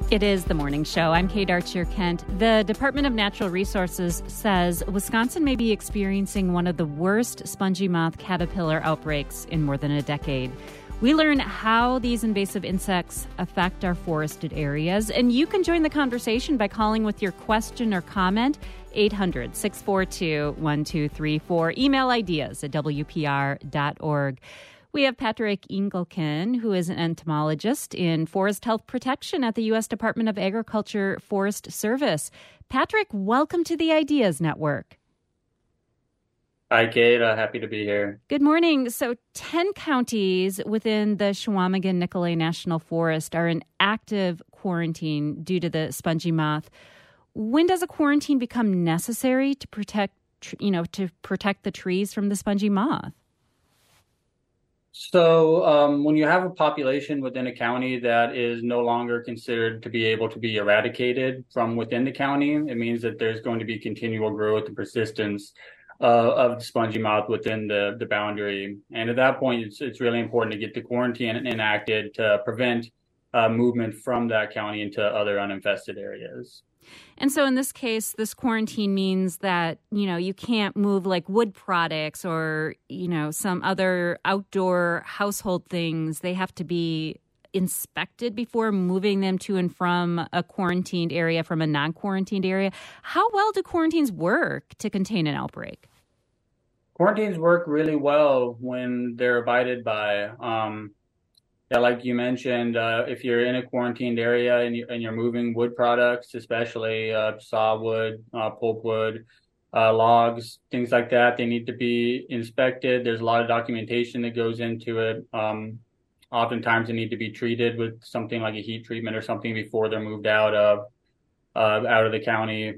It is the morning show. I'm Kate Archer-Kent. The Department of Natural Resources says Wisconsin may be experiencing one of the worst spongy moth caterpillar outbreaks in more than a decade. We learn how these invasive insects affect our forested areas, and you can join the conversation by calling with your question or comment, 800-642-1234. Email ideas at WPR.org. We have Patrick Engelken, who is an entomologist in forest health protection at the U.S. Department of Agriculture Forest Service. Patrick, welcome to the Ideas Network. Hi, Kate. Happy to be here. Good morning. So 10 counties within the Chequamegon-Nicolet National Forest are in active quarantine due to the spongy moth. When does a quarantine become necessary to protect the trees from the spongy moth? So when you have a population within a county that is no longer considered to be able to be eradicated from within the county, it means that there's going to be continual growth and persistence of the spongy moth within the boundary. And at that point, it's really important to get the quarantine enacted to prevent movement from that county into other uninfested areas. And so in this case, this quarantine means that, you can't move like wood products or, some other outdoor household things. They have to be inspected before moving them to and from a quarantined area from a non-quarantined area. How well do quarantines work to contain an outbreak? Quarantines work really well when they're abided by. Yeah, like you mentioned, if you're in a quarantined area and you're moving wood products, especially sawwood, pulpwood, logs, things like that, they need to be inspected. There's a lot of documentation that goes into it. Oftentimes, they need to be treated with something like a heat treatment or something before they're moved out of the county.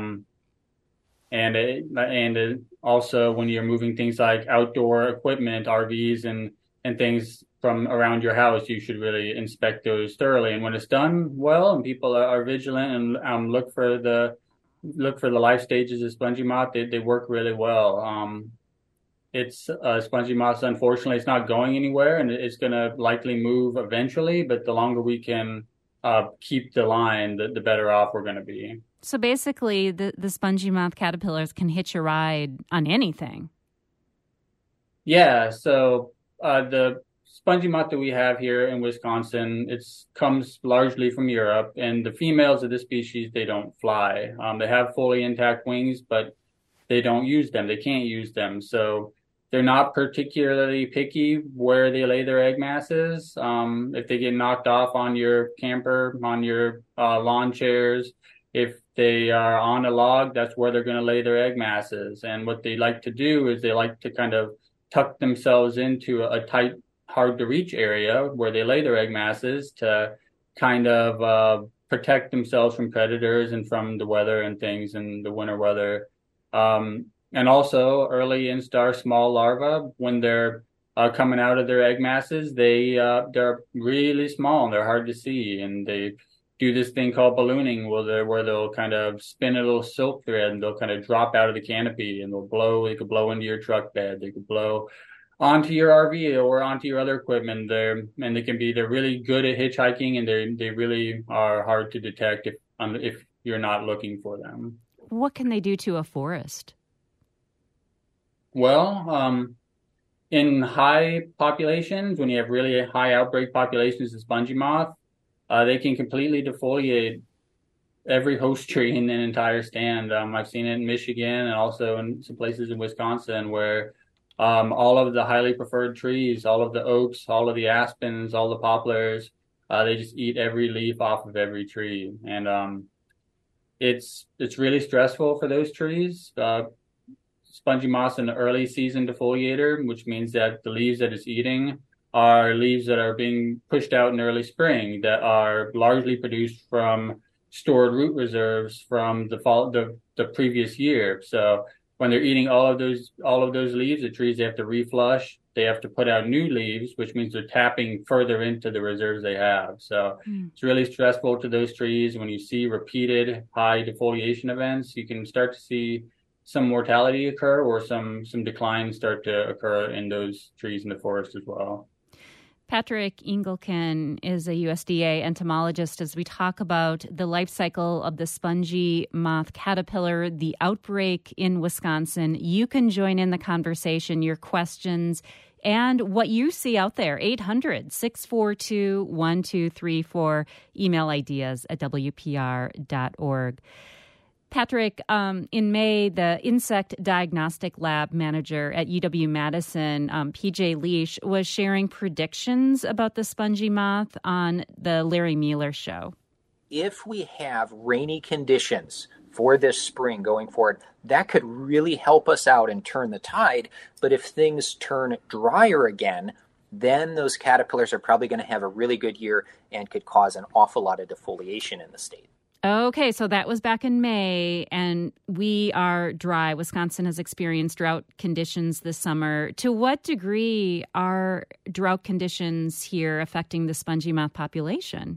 And also, when you're moving things like outdoor equipment, RVs and things from around your house, you should really inspect those thoroughly. And when it's done well and people are vigilant and look for the life stages of spongy moth, they work really well. It's spongy moth, unfortunately, it's not going anywhere and it's going to likely move eventually. But the longer we can keep the line, the better off we're going to be. So basically, the spongy moth caterpillars can hitch a ride on anything. Yeah. So the spongy moth that we have here in Wisconsin, it comes largely from Europe, and the females of this species, they don't fly. They have fully intact wings, but they don't use them. They can't use them. So they're not particularly picky where they lay their egg masses. If they get knocked off on your camper, on your lawn chairs, if they are on a log, that's where they're going to lay their egg masses. And what they like to do is they like to kind of tuck themselves into a tight, hard to reach area where they lay their egg masses to kind of protect themselves from predators and from the weather and things and the winter weather. And also early instar small larvae, when they're coming out of their egg masses, they're really small and they're hard to see. And they do this thing called ballooning where they'll kind of spin a little silk thread and they'll kind of drop out of the canopy and they could blow into your truck bed. They could blow onto your RV or onto your other equipment. They're really good at hitchhiking, and they really are hard to detect if you're not looking for them. What can they do to a forest? Well, in high populations, when you have really high outbreak populations of spongy moth, they can completely defoliate every host tree in an entire stand. I've seen it in Michigan and also in some places in Wisconsin where all of the highly preferred trees, all of the oaks, all of the aspens, all the poplars, they just eat every leaf off of every tree. And it's really stressful for those trees. Spongy moth's an early season defoliator, which means that the leaves that it's eating are leaves that are being pushed out in early spring that are largely produced from stored root reserves from the previous year. So when they're eating all of those leaves, the trees, they have to reflush. They have to put out new leaves, which means they're tapping further into the reserves they have. So it's really stressful to those trees. When you see repeated high defoliation events, you can start to see some mortality occur or some decline start to occur in those trees in the forest as well. Patrick Engelken is a USDA entomologist as we talk about the life cycle of the spongy moth caterpillar, the outbreak in Wisconsin. You can join in the conversation, your questions, and what you see out there. 800-642-1234. Email ideas at WPR.org. Patrick, in May, the Insect Diagnostic Lab manager at UW-Madison, PJ Leash, was sharing predictions about the spongy moth on the Larry Mueller Show. If we have rainy conditions for this spring going forward, that could really help us out and turn the tide. But if things turn drier again, then those caterpillars are probably going to have a really good year and could cause an awful lot of defoliation in the state. Okay, so that was back in May, and we are dry. Wisconsin has experienced drought conditions this summer. To what degree are drought conditions here affecting the spongy moth population?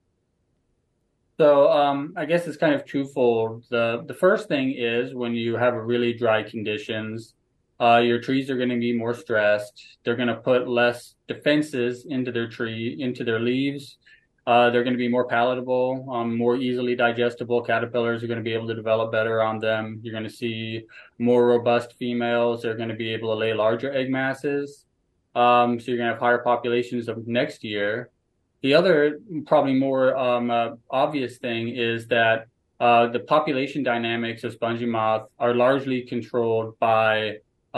So I guess it's kind of twofold. The first thing is when you have really dry conditions, your trees are going to be more stressed. They're going to put less defenses into their leaves. They're going to be more palatable, more easily digestible. Caterpillars are going to be able to develop better on them. You're going to see more robust females. They're going to be able to lay larger egg masses. So you're going to have higher populations of next year. The other, probably more obvious thing is that the population dynamics of spongy moth are largely controlled by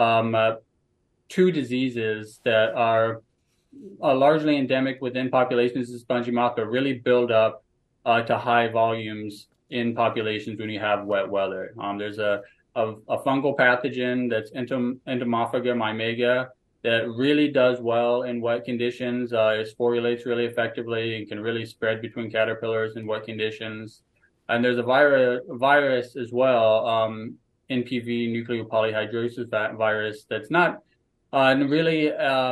two diseases that are largely endemic within populations of spongy moth, but really build up to high volumes in populations when you have wet weather. There's a fungal pathogen that's Entomophaga mymega that really does well in wet conditions. It sporulates really effectively and can really spread between caterpillars in wet conditions. And there's a virus as well, NPV, nucleopolyhydrosis virus, that's not really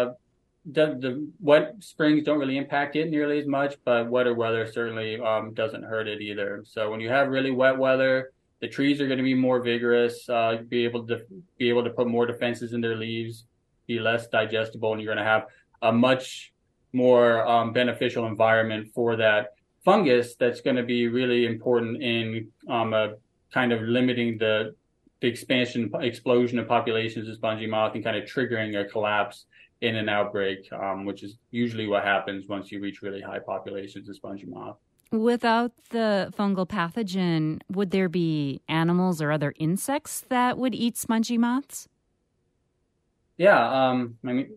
the wet springs don't really impact it nearly as much, but wetter weather certainly doesn't hurt it either. So when you have really wet weather, the trees are going to be more vigorous, be able to put more defenses in their leaves, be less digestible, and you're going to have a much more beneficial environment for that fungus that's going to be really important in kind of limiting the explosion of populations of spongy moth and kind of triggering a collapse in an outbreak, which is usually what happens once you reach really high populations of spongy moth. Without the fungal pathogen, would there be animals or other insects that would eat spongy moths? Yeah,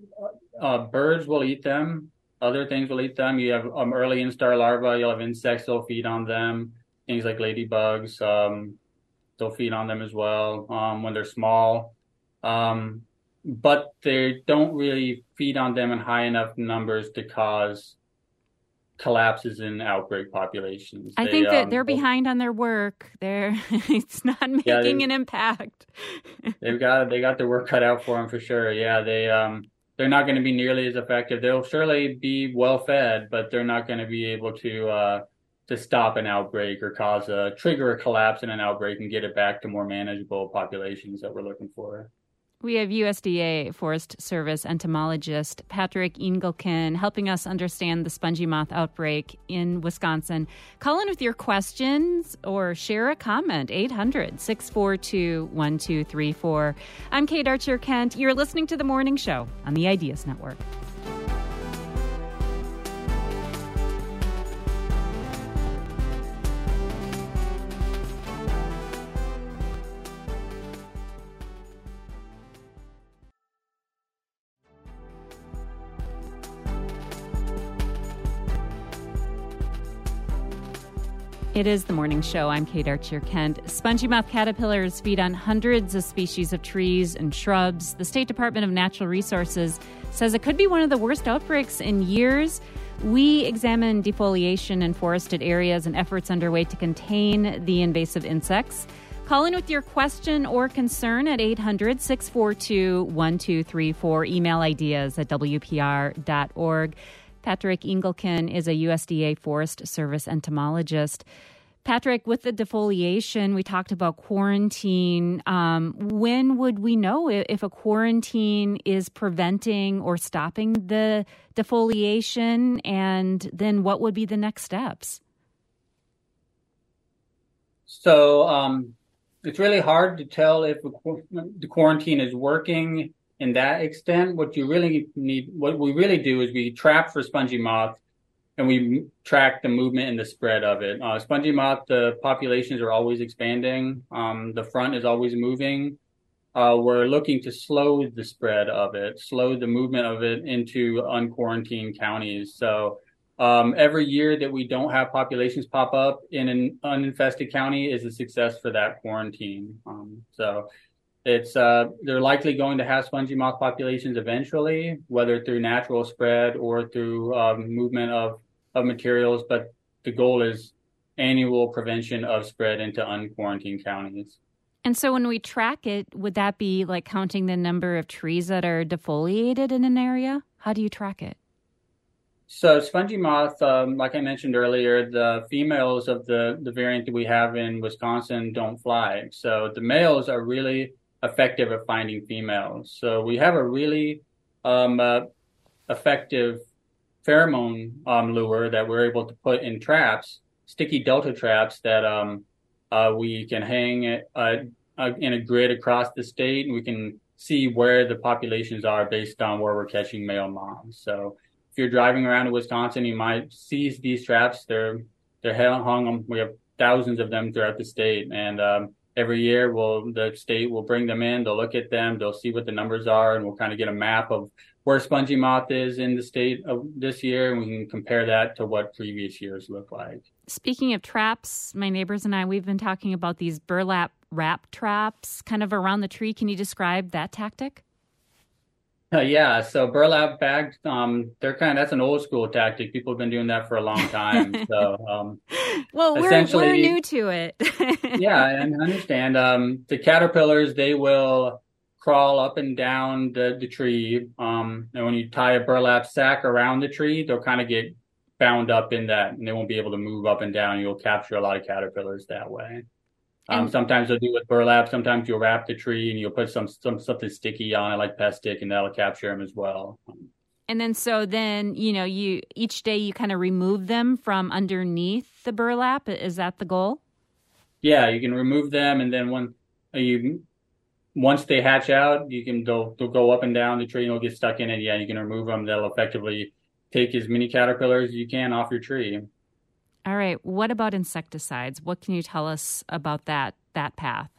birds will eat them. Other things will eat them. You have early instar larvae. You'll have insects that'll feed on them. Things like ladybugs, they'll feed on them as well when they're small. But they don't really feed on them in high enough numbers to cause collapses in outbreak populations. I think that they're behind on their work. It's not making an impact. they got their work cut out for them for sure. Yeah, they're not going to be nearly as effective. They'll surely be well fed, but they're not going to be able to stop an outbreak or trigger a collapse in an outbreak and get it back to more manageable populations that we're looking for. We have USDA Forest Service entomologist Patrick Engelken helping us understand the spongy moth outbreak in Wisconsin. Call in with your questions or share a comment, 800-642-1234. I'm Kate Archer-Kent. You're listening to The Morning Show on the Ideas Network. It is The Morning Show. I'm Kate Archer-Kent. Spongy moth caterpillars feed on hundreds of species of trees and shrubs. The State Department of Natural Resources says it could be one of the worst outbreaks in years. We examine defoliation in forested areas and efforts underway to contain the invasive insects. Call in with your question or concern at 800-642-1234. Email ideas at WPR.org. Patrick Engelken is a USDA Forest Service entomologist. Patrick, with the defoliation, we talked about quarantine. When would we know if a quarantine is preventing or stopping the defoliation? And then what would be the next steps? So it's really hard to tell if the quarantine is working in that extent. What we really do is we trap for spongy moth, and we track the movement and the spread of it. Spongy moth, the populations are always expanding. The front is always moving. We're looking to slow the spread of it, slow the movement of it into unquarantined counties. So every year that we don't have populations pop up in an uninfested county is a success for that quarantine. So it's they're likely going to have spongy moth populations eventually, whether through natural spread or through movement of materials, but the goal is annual prevention of spread into unquarantined counties. And so when we track it, would that be like counting the number of trees that are defoliated in an area? How do you track it? So spongy moth, like I mentioned earlier, the females of the variant that we have in Wisconsin don't fly. So the males are really effective at finding females. So we have a really effective pheromone lure that we're able to put in traps, sticky delta traps that we can hang in a grid across the state, and we can see where the populations are based on where we're catching male moths. So if you're driving around in Wisconsin, you might see these traps. They're hung. We have thousands of them throughout the state, and every year the state will bring them in. They'll look at them. They'll see what the numbers are, and we'll kind of get a map of where spongy moth is in the state of this year, and we can compare that to what previous years look like. Speaking of traps, my neighbors and I, we've been talking about these burlap wrap traps kind of around the tree. Can you describe that tactic? Yeah, so burlap bags, that's an old school tactic. People have been doing that for a long time. So, well, we're new to it. Yeah, and I understand. The caterpillars, they will crawl up and down the tree. And when you tie a burlap sack around the tree, they'll kind of get bound up in that, and they won't be able to move up and down. You'll capture a lot of caterpillars that way. Sometimes they'll do with burlap. Sometimes you'll wrap the tree and you'll put something sticky on it, like pest stick, and that'll capture them as well. And then, you each day you kind of remove them from underneath the burlap. Is that the goal? Yeah, you can remove them, and then once they hatch out, they'll go up and down the tree and they'll get stuck in it. Yeah, you can remove them. That'll effectively take as many caterpillars as you can off your tree. All right. What about insecticides? What can you tell us about that path?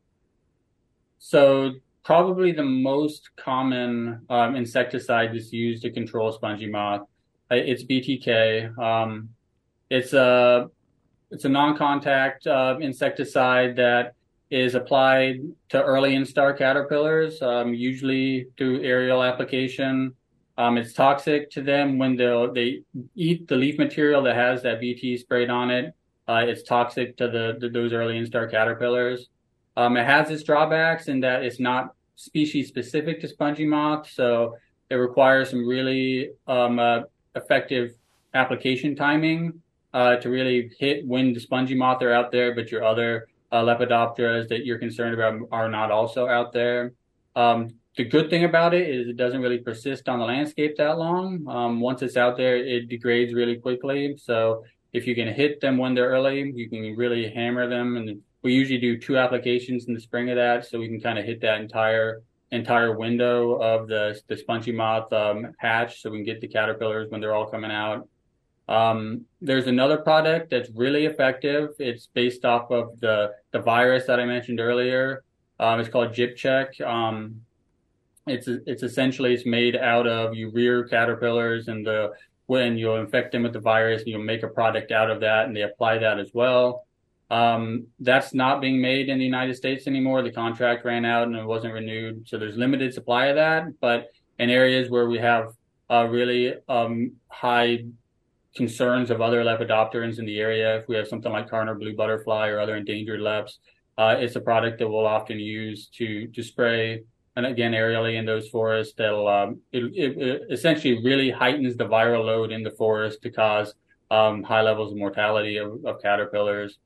So probably the most common insecticide that's used to control spongy moth, it's BTK. It's a non-contact insecticide that is applied to early instar caterpillars, usually through aerial application. It's toxic to them when they eat the leaf material that has that BT sprayed on it. It's toxic to those early instar caterpillars. It has its drawbacks in that it's not species specific to spongy moth, so it requires some really effective application timing to really hit when the spongy moth are out there, but your other Lepidopteras that you're concerned about are not also out there. The good thing about it is it doesn't really persist on the landscape that long. Once it's out there, it degrades really quickly. So if you can hit them when they're early, you can really hammer them. And we usually do 2 applications in the spring of that, so we can kind of hit that entire window of the spongy moth hatch, so we can get the caterpillars when they're all coming out. There's another product that's really effective. It's based off of the virus that I mentioned earlier. It's called GipCheck. It's essentially made out of, you rear caterpillars, and when you'll infect them with the virus, you'll make a product out of that, and they apply that as well. That's not being made in the United States anymore. The contract ran out and it wasn't renewed, so there's limited supply of that. But in areas where we have really high concerns of other lepidopterans in the area, if we have something like Karner blue butterfly or other endangered leps, it's a product that we'll often use to spray, and again, aerially in those forests. That'll it essentially really heightens the viral load in the forest to cause high levels of mortality of caterpillars.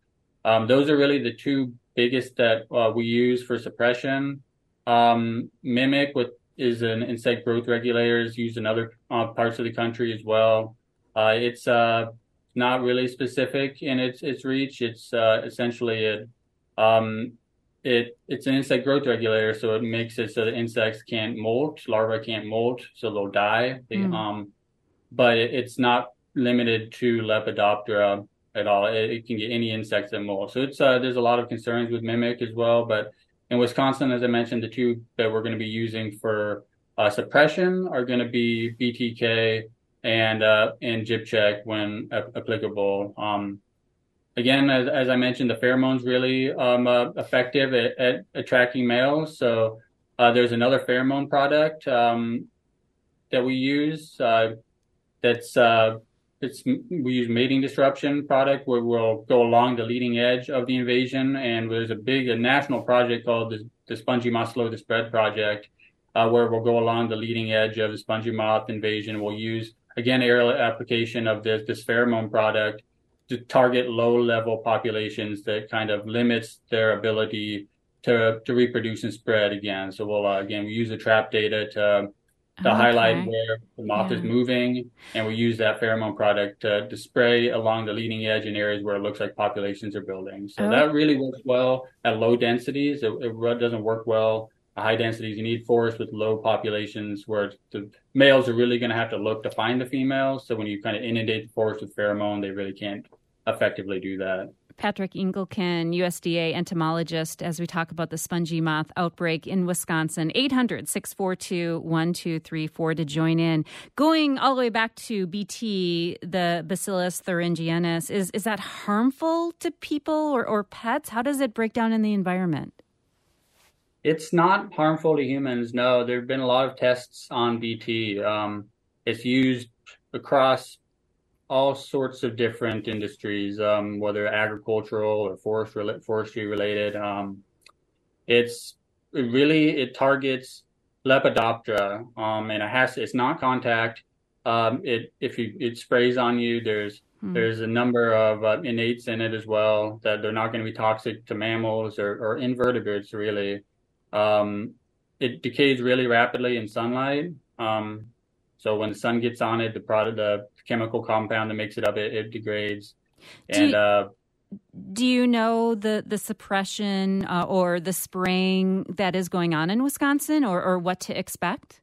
Those are really the two biggest that we use for suppression. Mimic is an insect growth regulator, is used in other parts of the country as well. It's not really specific in its reach. It's essentially um, it's an insect growth regulator, so it makes it so that insects can't molt, larvae can't molt, so they'll die. But it's not limited to Lepidoptera at all. It can get any insects that molt. So it's there's a lot of concerns with Mimic as well. But in Wisconsin, as I mentioned, the two that we're going to be using for suppression are going to be BTK and Gypcheck when applicable. Again, as I mentioned, the pheromone's really effective at attracting males. So there's another pheromone product that we use we use mating disruption product where we'll go along the leading edge of the invasion, and there's a national project called the Spongy Moth Slow the Spread project, where we'll go along the leading edge of the spongy moth invasion. We'll use again aerial application of this pheromone product to target low level populations that kind of limits their ability to reproduce and spread again. So we use the trap data to highlight where the moth is moving, and we use that pheromone product to spray along the leading edge in areas where it looks like populations are building. So that really works well at low densities. It doesn't work well at high densities. You need forests with low populations where the males are really going to have to look to find the females. So when you kind of inundate the forest with pheromone, they really can't effectively do that. Patrick Engelken, USDA entomologist, as we talk about the spongy moth outbreak in Wisconsin. 800-642-1234 to join in. Going all the way back to BT, the Bacillus thuringiensis, is that harmful to people or pets? How does it break down in the environment? It's not harmful to humans, no. There have been a lot of tests on BT. It's used across all sorts of different industries, whether agricultural or forestry related. It targets Lepidoptera, and it's not contact. It sprays on you, there's a number of innates in it as well that they're not going to be toxic to mammals or invertebrates really. It decays really rapidly in sunlight. So when the sun gets on it, the chemical compound that makes it up, it degrades. Do you know the suppression or the spraying that is going on in Wisconsin, or what to expect?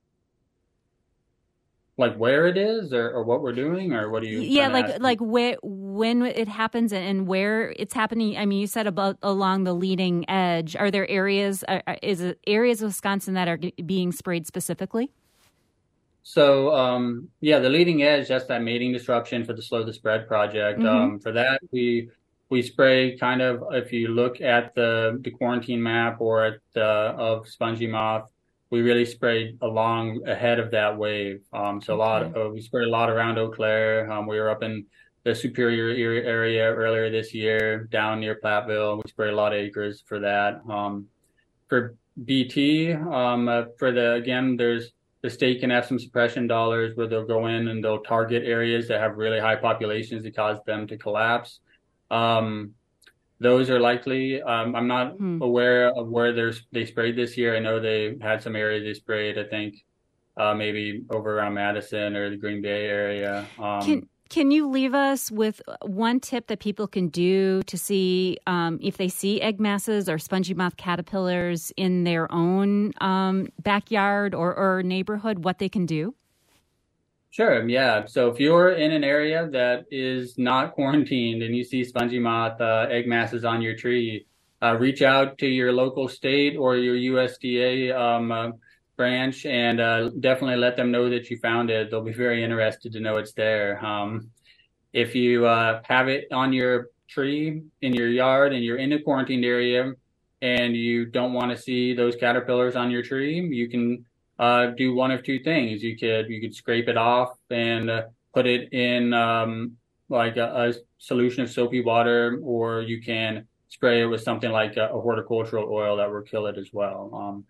Like where it is, or what we're doing, or what do you? Yeah, like when it happens and where it's happening. I mean, you said about along the leading edge. Are there areas? Is it areas of Wisconsin that are being sprayed specifically? So, the leading edge, that's that mating disruption for the Slow the Spread project. For that, we spray kind of, if you look at the quarantine map or of spongy moth, we really sprayed along ahead of that wave. We sprayed a lot around Eau Claire. We were up in the Superior area earlier this year, down near Platteville. We sprayed a lot of acres for that. For BT, the state can have some suppression dollars where they'll go in and they'll target areas that have really high populations that cause them to collapse. Those are likely. I'm not aware of where they sprayed this year. I know they had some areas they sprayed, I think, maybe over around Madison or the Green Bay area. Can you leave us with one tip that people can do to see if they see egg masses or spongy moth caterpillars in their own backyard or neighborhood, what they can do? Sure, yeah. So if you're in an area that is not quarantined and you see spongy moth egg masses on your tree, reach out to your local state or your USDA branch and definitely let them know that you found it. They'll be very interested to know it's there. If you have it on your tree in your yard and you're in a quarantined area and you don't want to see those caterpillars on your tree, you can do one of two things. You could scrape it off and put it in like a solution of soapy water, or you can spray it with something like a horticultural oil that will kill it as well.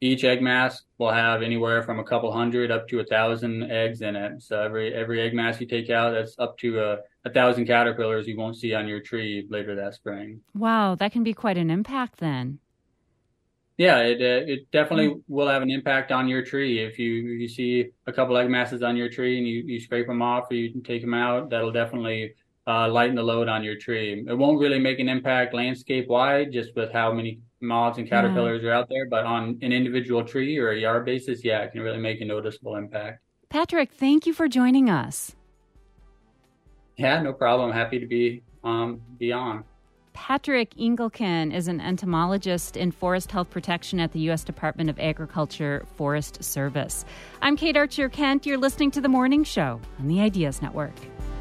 Each egg mass will have anywhere from a couple hundred up to 1,000 eggs in it. So every egg mass you take out, that's up to 1,000 caterpillars you won't see on your tree later that spring. Wow, that can be quite an impact then. Yeah, it definitely will have an impact on your tree. If you see a couple egg masses on your tree and you scrape them off or you take them out, that'll definitely lighten the load on your tree. It won't really make an impact landscape wide, just with how many moths and caterpillars are out there. But on an individual tree or a yard basis, yeah, it can really make a noticeable impact. Patrick, thank you for joining us. Yeah, no problem. Happy to be on. Patrick Engelken is an entomologist in forest health protection at the U.S. Department of Agriculture Forest Service. I'm Kate Archer-Kent. You're listening to The Morning Show on the Ideas Network.